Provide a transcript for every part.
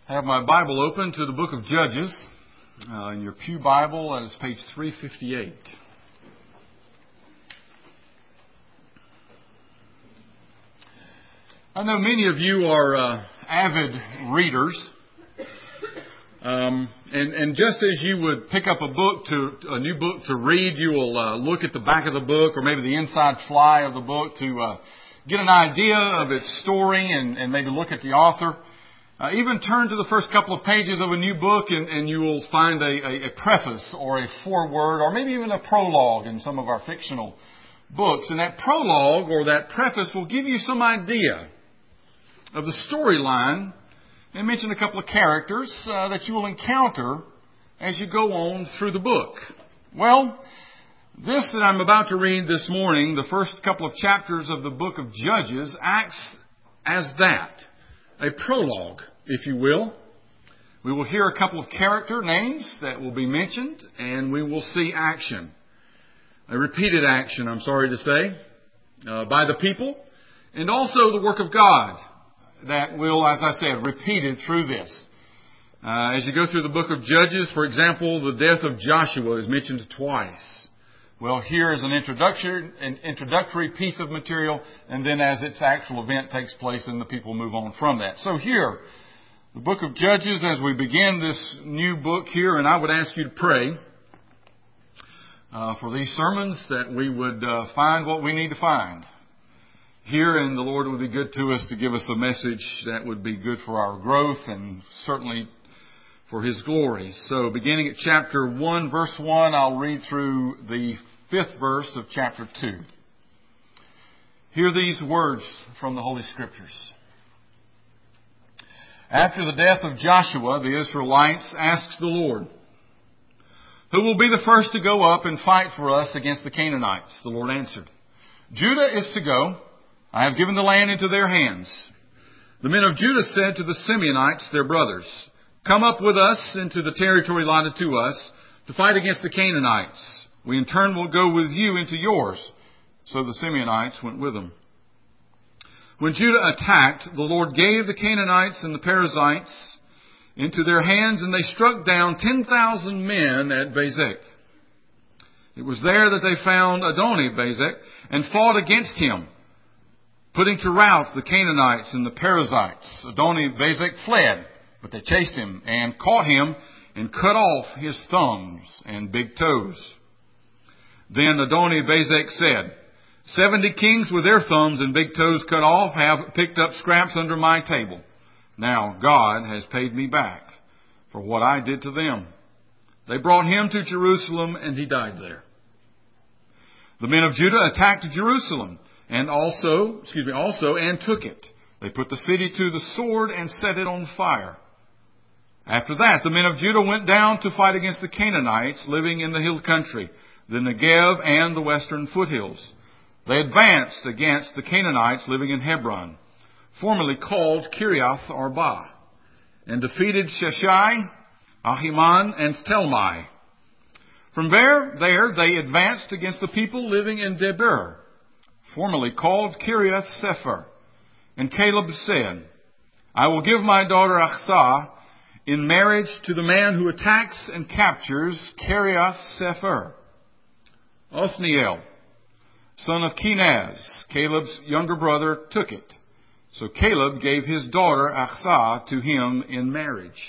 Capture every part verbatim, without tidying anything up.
I have my Bible open to the book of Judges. Uh, in your pew Bible, that is page three fifty-eight. I know many of you are uh, avid readers. Um, and, and just as you would pick up a book to a new book to read, you will uh, look at the back of the book or maybe the inside fly of the book to uh, get an idea of its story and, and maybe look at the author. Uh, even turn to the first couple of pages of a new book and, and you will find a, a, a preface or a foreword or maybe even a prologue in some of our fictional books. And that prologue or that preface will give you some idea of the storyline and mention a couple of characters uh, that you will encounter as you go on through the book. Well, this that I'm about to read this morning, the first couple of chapters of the book of Judges, acts as that. A prologue, if you will. We will hear a couple of character names that will be mentioned, and we will see action. A repeated action, I'm sorry to say, uh, by the people, and also the work of God that will, as I said, repeated through this. Uh, as you go through the book of Judges, for example, the death of Joshua is mentioned twice. Well, here is an introduction, an introductory piece of material, and then as its actual event takes place, and the people move on from that. So here, the book of Judges, as we begin this new book here, and I would ask you to pray uh, for these sermons that we would uh, find what we need to find here, and the Lord would be good to us to give us a message that would be good for our growth and certainly for His glory. So beginning at chapter one, verse one, I'll read through the fifth verse of chapter two. Hear these words from the Holy Scriptures. After the death of Joshua, the Israelites asked the Lord, "Who will be the first to go up and fight for us against the Canaanites?" The Lord answered, "Judah is to go. I have given the land into their hands." The men of Judah said to the Simeonites, their brothers, "Come up with us into the territory allotted to us to fight against the Canaanites. We in turn will go with you into yours." So the Simeonites went with them. When Judah attacked, the Lord gave the Canaanites and the Perizzites into their hands, and they struck down ten thousand men at Bezek. It was there that they found Adoni-Bezek and fought against him, putting to rout the Canaanites and the Perizzites. Adoni-Bezek fled, but they chased him and caught him and cut off his thumbs and big toes. Then Adoni-Bezek said, Seventy kings with their thumbs and big toes cut off have picked up scraps under my table. Now God has paid me back for what I did to them." They brought him to Jerusalem, and he died there. The men of Judah attacked Jerusalem and also, excuse me, also and took it. They put the city to the sword and set it on fire. After that, the men of Judah went down to fight against the Canaanites living in the hill country, the Negev and the western foothills. They advanced against the Canaanites living in Hebron, formerly called Kiriath Arba, and defeated Sheshai, Ahiman, and Telmai. From there, there they advanced against the people living in Debir, formerly called Kiriath Sefer. And Caleb said, "I will give my daughter Achsah in marriage to the man who attacks and captures Kiriath Sefer." Othniel, son of Kenaz, Caleb's younger brother, took it. So Caleb gave his daughter Achsah to him in marriage.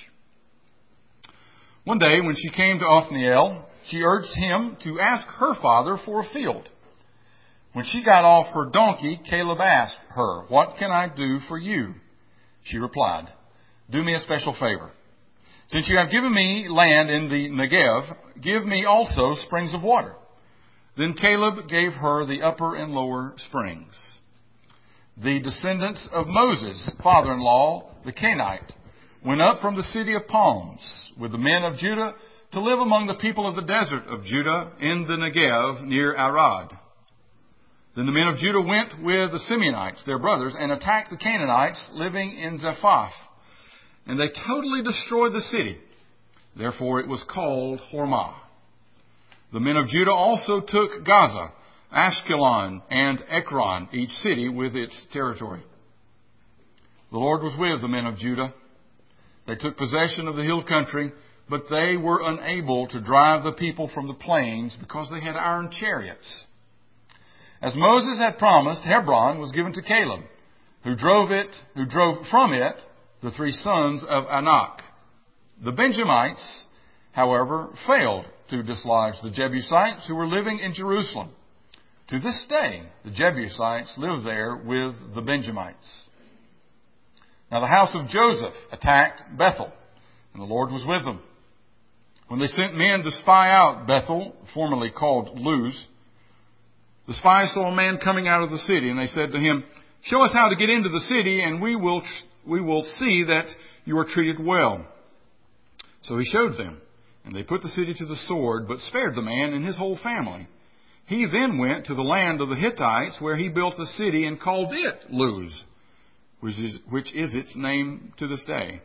One day when she came to Othniel, she urged him to ask her father for a field. When she got off her donkey, Caleb asked her, "What can I do for you?" She replied, "Do me a special favor. Since you have given me land in the Negev, give me also springs of water." Then Caleb gave her the upper and lower springs. The descendants of Moses' father-in-law, the Canaanite, went up from the city of palms with the men of Judah to live among the people of the desert of Judah in the Negev near Arad. Then the men of Judah went with the Simeonites, their brothers, and attacked the Canaanites living in Zephath. And they totally destroyed the city. Therefore it was called Hormah. The men of Judah also took Gaza, Ashkelon, and Ekron, each city with its territory. The Lord was with the men of Judah. They took possession of the hill country, but they were unable to drive the people from the plains because they had iron chariots. As Moses had promised, Hebron was given to Caleb, who drove it, who drove from it the three sons of Anak. The Benjamites, however, failed to dislodge the Jebusites who were living in Jerusalem. To this day, the Jebusites live there with the Benjamites. Now the house of Joseph attacked Bethel, and the Lord was with them. When they sent men to spy out Bethel, formerly called Luz, the spies saw a man coming out of the city, and they said to him, "Show us how to get into the city, and we will we will see that you are treated well." So he showed them, and they put the city to the sword, but spared the man and his whole family. He then went to the land of the Hittites, where he built a city and called it Luz, which is, which is its name to this day.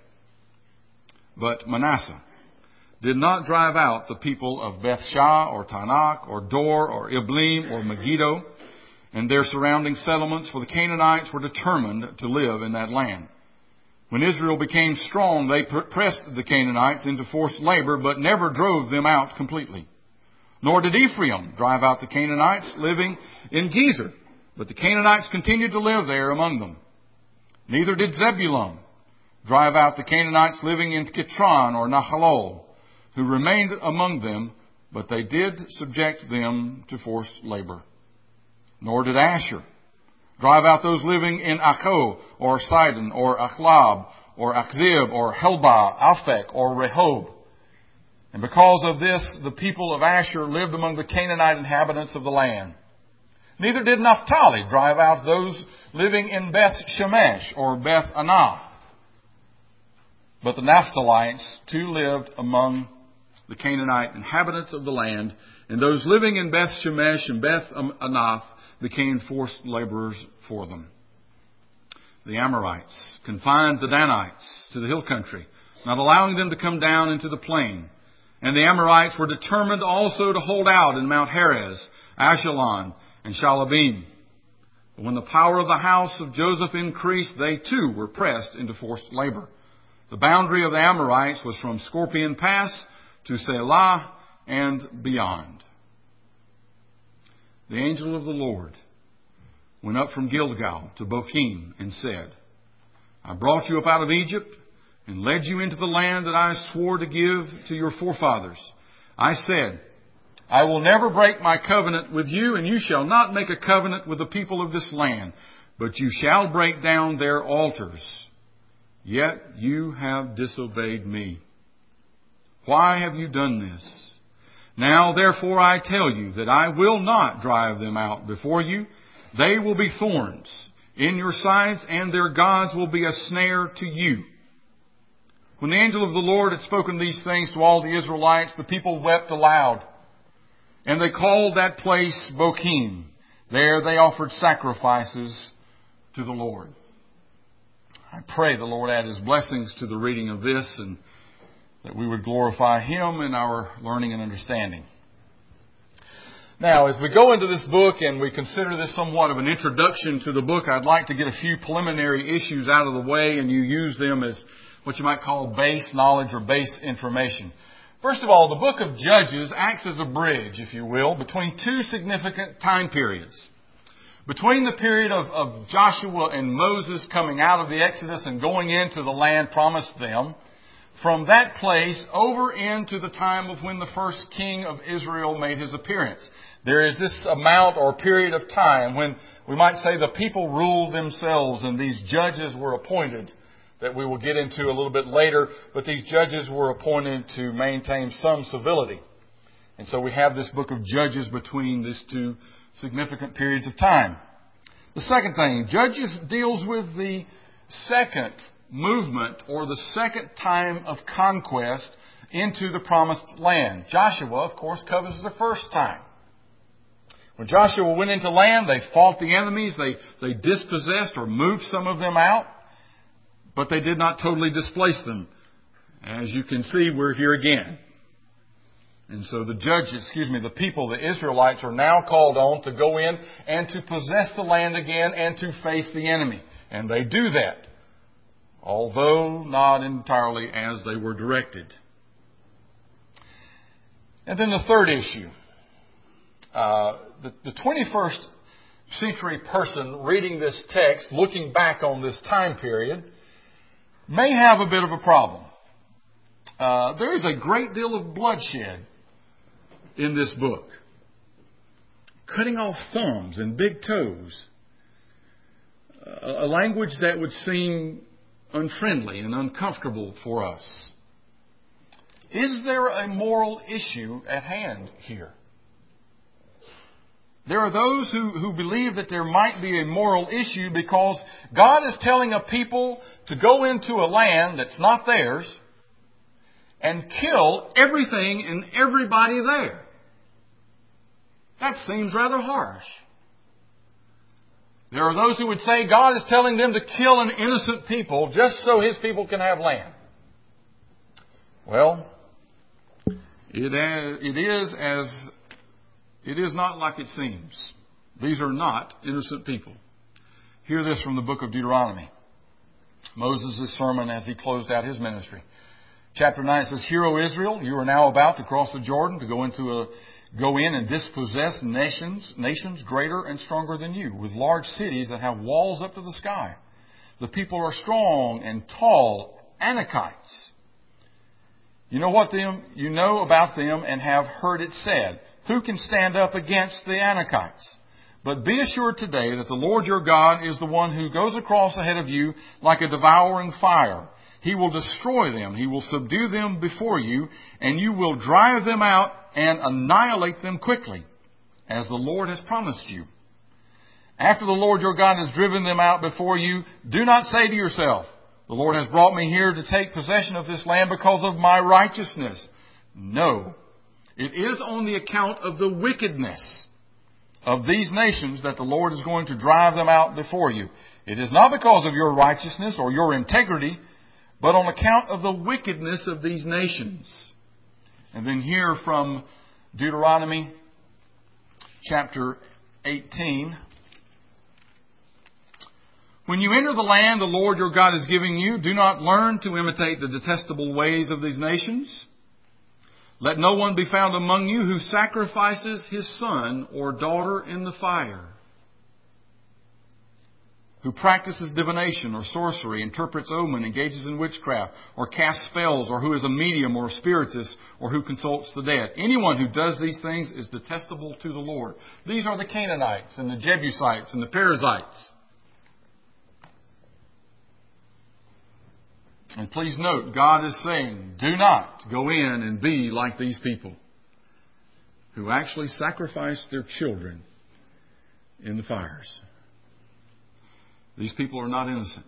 But Manasseh did not drive out the people of Bethshah or Tanakh or Dor or Iblim or Megiddo and their surrounding settlements, for the Canaanites were determined to live in that land. When Israel became strong, they pressed the Canaanites into forced labor, but never drove them out completely. Nor did Ephraim drive out the Canaanites living in Gezer, but the Canaanites continued to live there among them. Neither did Zebulun drive out the Canaanites living in Kitron or Nahalol, who remained among them, but they did subject them to forced labor. Nor did Asher drive out those living in Akko or Sidon or Achlab or Akzib or Helbah, Aphek or Rehob. And because of this, the people of Asher lived among the Canaanite inhabitants of the land. Neither did Naphtali drive out those living in Beth Shemesh or Beth Anath. But the Naphtalites too lived among the Canaanite inhabitants of the land, and those living in Beth Shemesh and Beth Anath became forced laborers for them. The Amorites confined the Danites to the hill country, not allowing them to come down into the plain. And the Amorites were determined also to hold out in Mount Heres, Ashelon, and Shalabim. But when the power of the house of Joseph increased, they too were pressed into forced labor. The boundary of the Amorites was from Scorpion Pass to Selah and beyond. The angel of the Lord went up from Gilgal to Bochim and said, "I brought you up out of Egypt and led you into the land that I swore to give to your forefathers. I said, I will never break my covenant with you, and you shall not make a covenant with the people of this land, but you shall break down their altars. Yet you have disobeyed me. Why have you done this? Now therefore I tell you that I will not drive them out before you. They will be thorns in your sides, and their gods will be a snare to you." When the angel of the Lord had spoken these things to all the Israelites, the people wept aloud. And they called that place Bochim. There they offered sacrifices to the Lord. I pray the Lord add His blessings to the reading of this, and that we would glorify Him in our learning and understanding. Now, as we go into this book and we consider this somewhat of an introduction to the book, I'd like to get a few preliminary issues out of the way, and you use them as what you might call base knowledge or base information. First of all, the book of Judges acts as a bridge, if you will, between two significant time periods. Between the period of, of Joshua and Moses coming out of the Exodus and going into the land promised them, from that place over into the time of when the first king of Israel made his appearance. There is this amount or period of time when we might say the people ruled themselves and these judges were appointed, that we will get into a little bit later, but these judges were appointed to maintain some civility. And so we have this book of Judges between these two significant periods of time. The second thing, Judges deals with the second movement or the second time of conquest into the promised land. Joshua, of course, covers the first time. When Joshua went into land, they fought the enemies, they, they dispossessed or moved some of them out, but they did not totally displace them. As you can see, we're here again. And so the judges, excuse me, the people, the Israelites, are now called on to go in and to possess the land again and to face the enemy. And they do that. although not entirely as they were directed. And then the third issue. Uh, the, the twenty-first century person reading this text, looking back on this time period, may have a bit of a problem. Uh, there is a great deal of bloodshed in this book. Cutting off thumbs and big toes. A, a language that would seem unfriendly and uncomfortable for us. Is there a moral issue at hand here? There are those who, who believe that there might be a moral issue because God is telling a people to go into a land that's not theirs and kill everything and everybody there. That seems rather harsh. There are those who would say God is telling them to kill an innocent people just so His people can have land. Well, it, it is as It is not like it seems. These are not innocent people. Hear this from the book of Deuteronomy. Moses' sermon as he closed out his ministry. Chapter nine says, Hear, O Israel, you are now about to cross the Jordan to go into a, go in and dispossess nations, nations greater and stronger than you, with large cities that have walls up to the sky. The people are strong and tall, Anakites. You know what them, you know about them and have heard it said. Who can stand up against the Anakites? But be assured today that the Lord your God is the one who goes across ahead of you like a devouring fire. He will destroy them. He will subdue them before you, and you will drive them out and annihilate them quickly, as the Lord has promised you. After the Lord your God has driven them out before you, do not say to yourself, the Lord has brought me here to take possession of this land because of my righteousness. No. It is on the account of the wickedness of these nations that the Lord is going to drive them out before you. It is not because of your righteousness or your integrity, but on account of the wickedness of these nations. And then here from Deuteronomy chapter eighteen. When you enter the land the Lord your God is giving you, do not learn to imitate the detestable ways of these nations. Let no one be found among you who sacrifices his son or daughter in the fire, who practices divination or sorcery, interprets omen, engages in witchcraft, or casts spells, or who is a medium or a spiritist, or who consults the dead. Anyone who does these things is detestable to the Lord. These are the Canaanites and the Jebusites and the Perizzites. And please note, God is saying, do not go in and be like these people who actually sacrificed their children in the fires. These people are not innocent.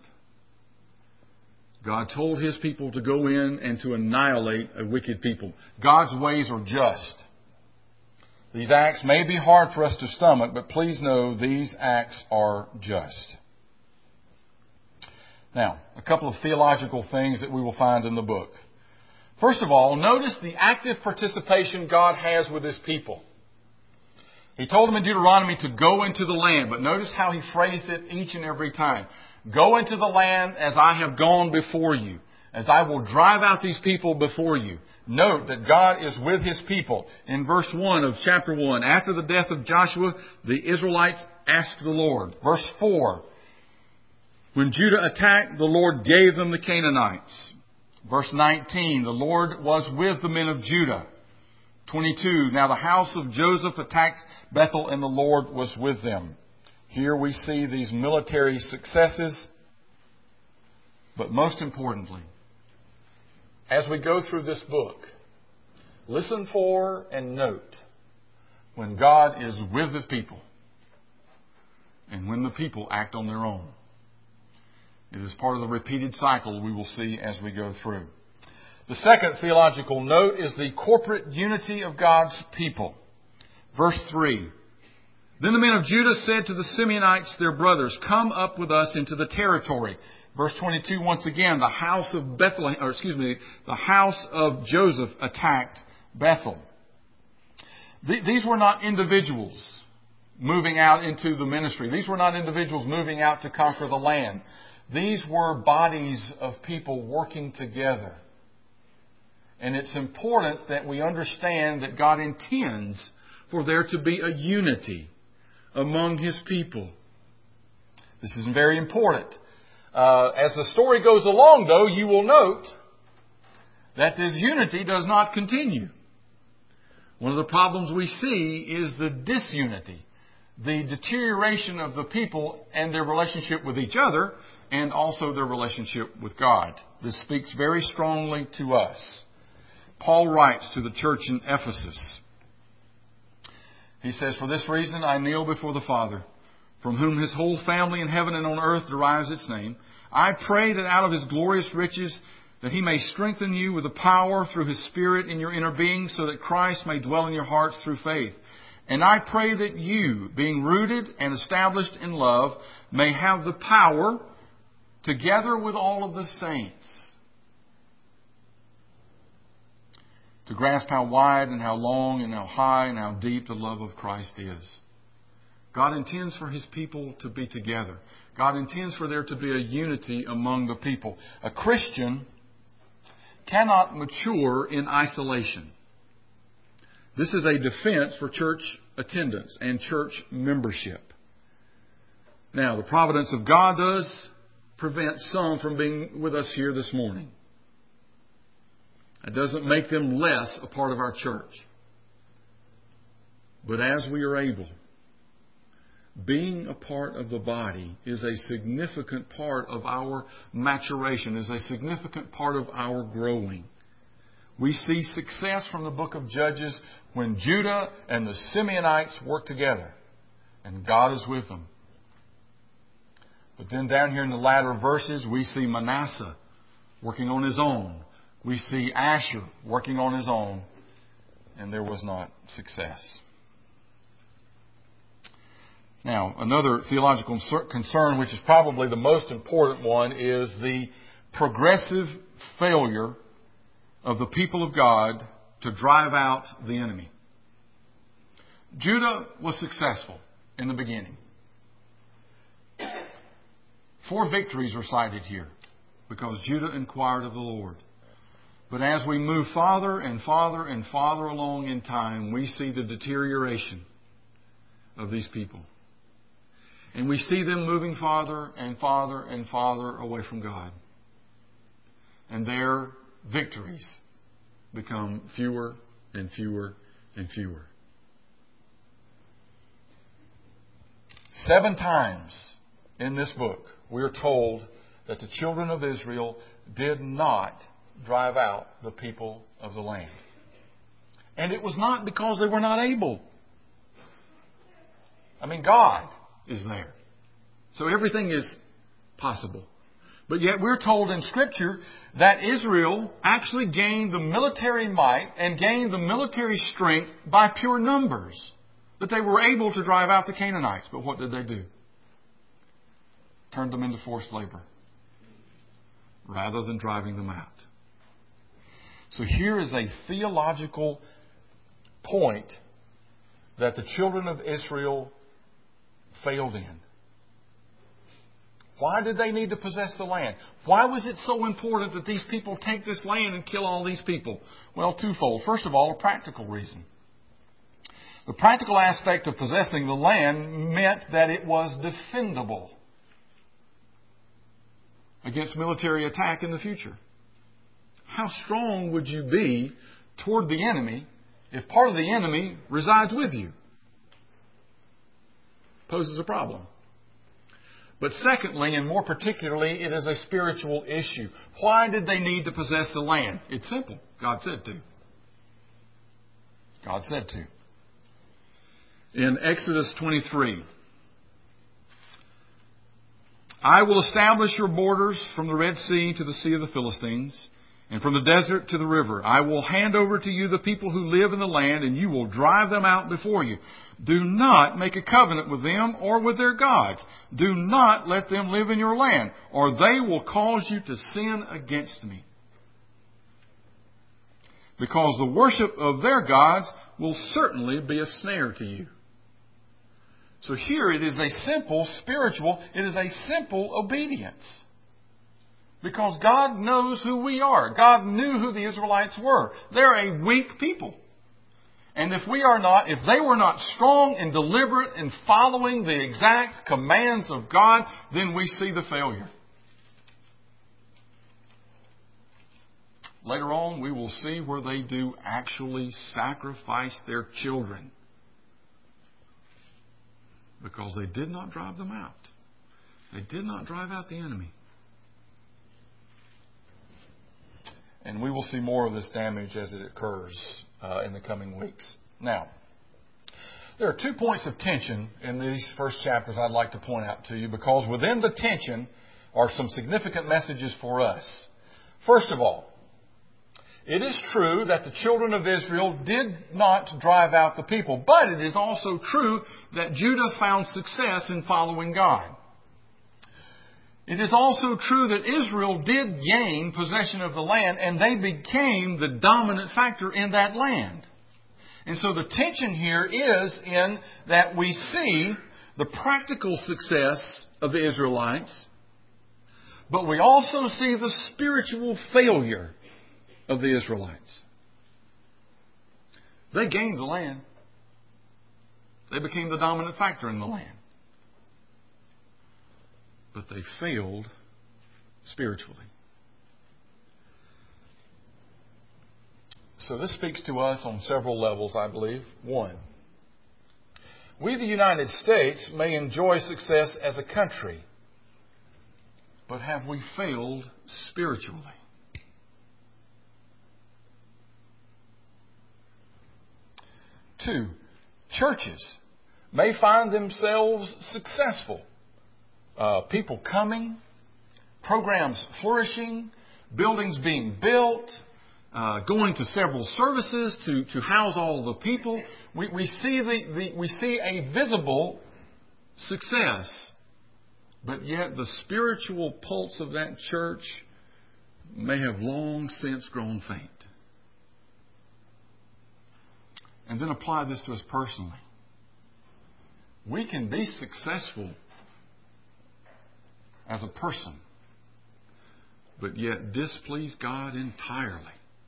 God told His people to go in and to annihilate a wicked people. God's ways are just. These acts may be hard for us to stomach, but please know these acts are just. Now, a couple of theological things that we will find in the book. First of all, notice the active participation God has with His people. He told them in Deuteronomy to go into the land, but notice how He phrased it each and every time. Go into the land as I have gone before you, as I will drive out these people before you. Note that God is with His people. In verse one of chapter one, after the death of Joshua, the Israelites asked the Lord. Verse four, when Judah attacked, the Lord gave them the Canaanites. Verse nineteen, the Lord was with the men of Judah. twenty-two, now the house of Joseph attacked Bethel and the Lord was with them. Here we see these military successes. But most importantly, as we go through this book, listen for and note when God is with His people and when the people act on their own. It is part of the repeated cycle we will see as we go through. The second theological note is the corporate unity of God's people. Verse three. Then the men of Judah said to the Simeonites, their brothers, come up with us into the territory. Verse twenty-two, once again, the house of Bethlehem, or excuse me, the house of Joseph attacked Bethel. These were not individuals moving out into the ministry. These were not individuals moving out to conquer the land. These were bodies of people working together. And it's important that we understand that God intends for there to be a unity among His people. This is very important. Uh, as the story goes along, though, you will note that this unity does not continue. One of the problems we see is the disunity, the deterioration of the people and their relationship with each other, and also their relationship with God. This speaks very strongly to us. Paul writes to the church in Ephesus. He says, "For this reason I kneel before the Father, from whom His whole family in heaven and on earth derives its name. I pray that out of His glorious riches that He may strengthen you with the power through His Spirit in your inner being, so that Christ may dwell in your hearts through faith. And I pray that you, being rooted and established in love, may have the power, together with all of the saints, to grasp how wide and how long and how high and how deep the love of Christ is." God intends for His people to be together. God intends for there to be a unity among the people. A Christian cannot mature in isolation. This is a defense for church attendance and church membership. Now, the providence of God does prevent some from being with us here this morning. It doesn't make them less a part of our church. But as we are able, being a part of the body is a significant part of our maturation, is a significant part of our growing. We see success from the book of Judges when Judah and the Simeonites work together, and God is with them. But then down here in the latter verses, we see Manasseh working on his own. We see Asher working on his own, and there was not success. Now, another theological concern, which is probably the most important one, is the progressive failure of the people of God to drive out the enemy. Judah was successful in the beginning. Four victories are cited here because Judah inquired of the Lord. But as we move farther and farther and farther along in time, we see the deterioration of these people. And we see them moving farther and farther and farther away from God. And their victories become fewer and fewer and fewer. Seven times in this book, we are told that the children of Israel did not drive out the people of the land. And it was not because they were not able. I mean, God is there. So everything is possible. But yet we're told in Scripture that Israel actually gained the military might and gained the military strength by pure numbers. That they were able to drive out the Canaanites. But what did they do? Turned them into forced labor rather than driving them out. So here is a theological point that the children of Israel failed in. Why did they need to possess the land? Why was it so important that these people take this land and kill all these people? Well, twofold. First of all, a practical reason. The practical aspect of possessing the land meant that it was defendable against military attack in the future. How strong would you be toward the enemy if part of the enemy resides with you? Poses a problem. But secondly, and more particularly, it is a spiritual issue. Why did they need to possess the land? It's simple. God said to. God said to. In Exodus twenty-three, I will establish your borders from the Red Sea to the Sea of the Philistines, and from the desert to the river. I will hand over to you the people who live in the land, and you will drive them out before you. Do not make a covenant with them or with their gods. Do not let them live in your land, or they will cause you to sin against me. Because the worship of their gods will certainly be a snare to you. So here it is a simple spiritual, it is a simple obedience. Because God knows who we are. God knew who the Israelites were. They're a weak people. And if we are not, if they were not strong and deliberate in following the exact commands of God, then we see the failure. Later on, we will see where they do actually sacrifice their children. Because they did not drive them out. They did not drive out the enemy. And we will see more of this damage as it occurs uh, in the coming weeks. Now, there are two points of tension in these first chapters I'd like to point out to you, because within the tension are some significant messages for us. First of all, it is true that the children of Israel did not drive out the people, but it is also true that Judah found success in following God. It is also true that Israel did gain possession of the land, and they became the dominant factor in that land. And so the tension here is in that we see the practical success of the Israelites, but we also see the spiritual failure of the Israelites. They gained the land. They became the dominant factor in the land. But they failed spiritually. So this speaks to us on several levels, I believe. One, we, the United States, may enjoy success as a country, but have we failed spiritually? Two, churches may find themselves successful. Uh, people coming, programs flourishing, buildings being built, uh, going to several services to, to house all the people. We, we see the, the we see a visible success, but yet the spiritual pulse of that church may have long since grown faint. And then apply this to us personally. We can be successful as a person, but yet displease God entirely.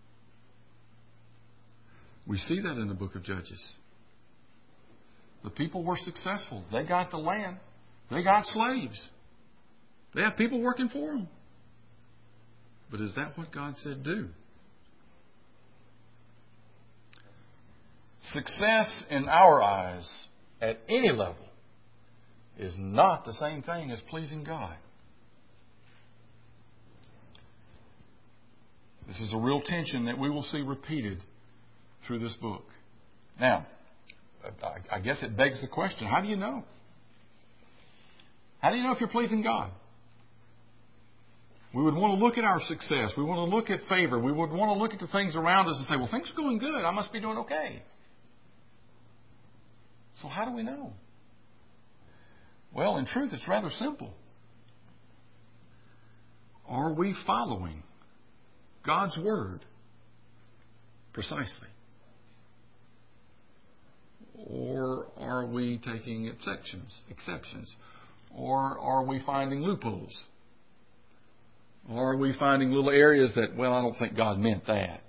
We see that in the book of Judges. The people were successful. They got the land. They got slaves. They have people working for them. But is that what God said do? Success in our eyes at any level is not the same thing as pleasing God. This is a real tension that we will see repeated through this book. Now, I guess it begs the question, how do you know? How do you know if you're pleasing God? We would want to look at our success. We want to look at favor. We would want to look at the things around us and say, well, things are going good. I must be doing okay. So how do we know? Well, in truth, it's rather simple. Are we following God's Word precisely? Or are we taking exceptions, exceptions? Or are we finding loopholes? Or are we finding little areas that, well, I don't think God meant that?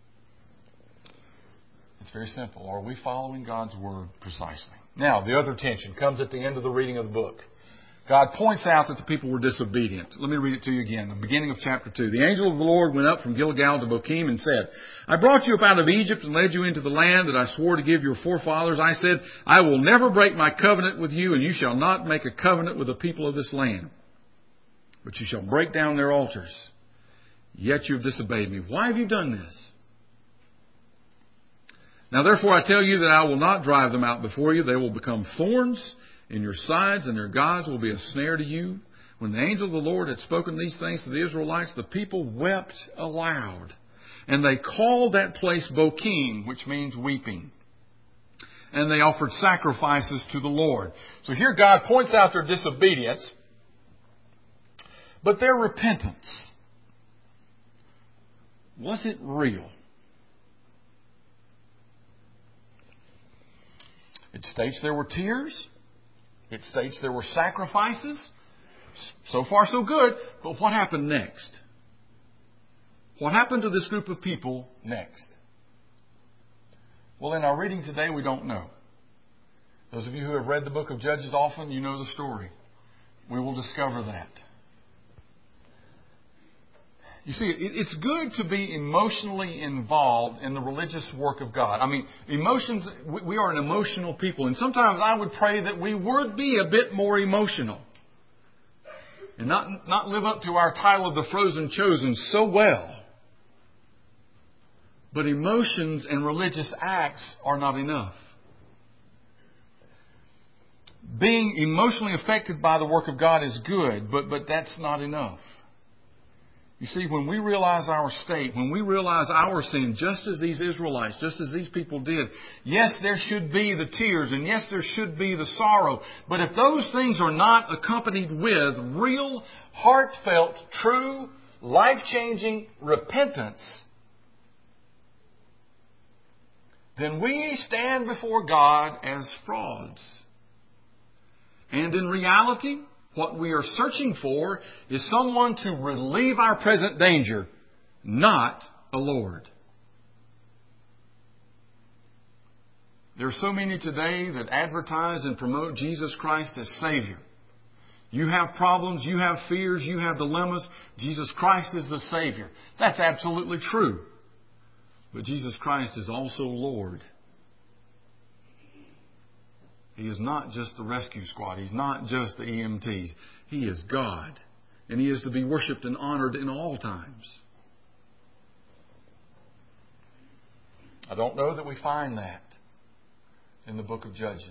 It's very simple. Are we following God's Word precisely? Now, the other tension comes at the end of the reading of the book. God points out that the people were disobedient. Let me read it to you again. The beginning of chapter two. The angel of the Lord went up from Gilgal to Bochim and said, I brought you up out of Egypt and led you into the land that I swore to give your forefathers. I said, I will never break my covenant with you, and you shall not make a covenant with the people of this land. But you shall break down their altars. Yet you have disobeyed me. Why have you done this? Now therefore I tell you that I will not drive them out before you. They will become thorns in your sides, and their gods will be a snare to you. When the angel of the Lord had spoken these things to the Israelites, the people wept aloud. And they called that place Bochim, which means weeping. And they offered sacrifices to the Lord. So here God points out their disobedience, but their repentance. Was it real? It states there were tears. It states there were sacrifices. So far, so good. But what happened next? What happened to this group of people next? Well, in our reading today, we don't know. Those of you who have read the book of Judges often, you know the story. We will discover that. You see, it's good to be emotionally involved in the religious work of God. I mean, emotions, we are an emotional people. And sometimes I would pray that we would be a bit more emotional. And not, not live up to our title of the frozen chosen so well. But emotions and religious acts are not enough. Being emotionally affected by the work of God is good, but, but that's not enough. You see, when we realize our state, when we realize our sin, just as these Israelites, just as these people did, yes, there should be the tears, and yes, there should be the sorrow. But if those things are not accompanied with real, heartfelt, true, life-changing repentance, then we stand before God as frauds. And in reality, what we are searching for is someone to relieve our present danger, not a Lord. There are so many today that advertise and promote Jesus Christ as Savior. You have problems, you have fears, you have dilemmas. Jesus Christ is the Savior. That's absolutely true. But Jesus Christ is also Lord. He is not just the rescue squad. He's not just the E M Ts. He is God. And He is to be worshipped and honored in all times. I don't know that we find that in the book of Judges.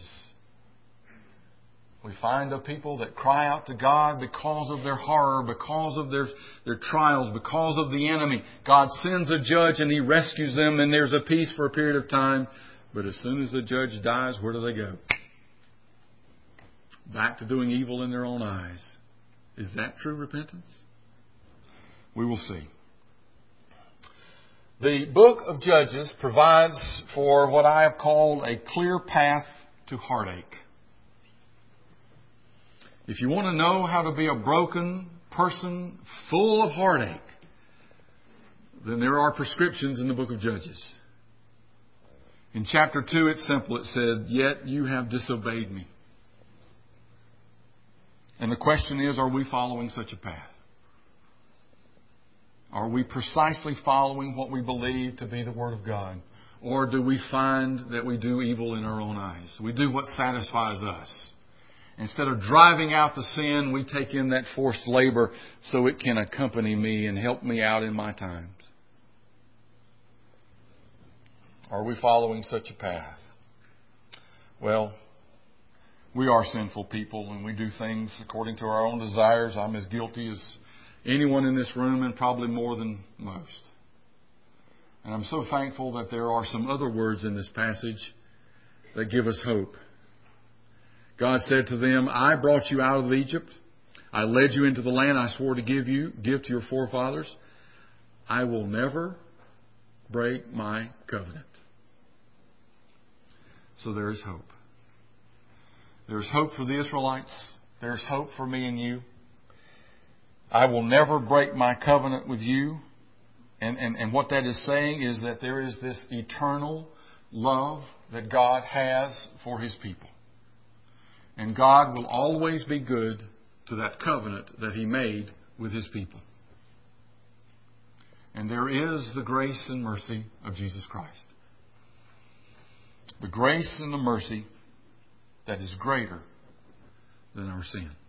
We find a people that cry out to God because of their horror, because of their, their trials, because of the enemy. God sends a judge and He rescues them, and there's a peace for a period of time. But as soon as the judge dies, where do they go? Back to doing evil in their own eyes. Is that true repentance? We will see. The book of Judges provides for what I have called a clear path to heartache. If you want to know how to be a broken person full of heartache, then there are prescriptions in the book of Judges. In chapter two, it's simple. It says, "Yet you have disobeyed me." And the question is, are we following such a path? Are we precisely following what we believe to be the Word of God? Or do we find that we do evil in our own eyes? We do what satisfies us. Instead of driving out the sin, we take in that forced labor so it can accompany me and help me out in my times. Are we following such a path? Well, we are sinful people, and we do things according to our own desires. I'm as guilty as anyone in this room, and probably more than most. And I'm so thankful that there are some other words in this passage that give us hope. God said to them, "I brought you out of Egypt. I led you into the land I swore to give you, give to your forefathers. I will never break my covenant." So there is hope. There's hope for the Israelites. There's hope for me and you. I will never break my covenant with you. And, and, and what that is saying is that there is this eternal love that God has for His people. And God will always be good to that covenant that He made with His people. And there is the grace and mercy of Jesus Christ. The grace and the mercy that is greater than our sin.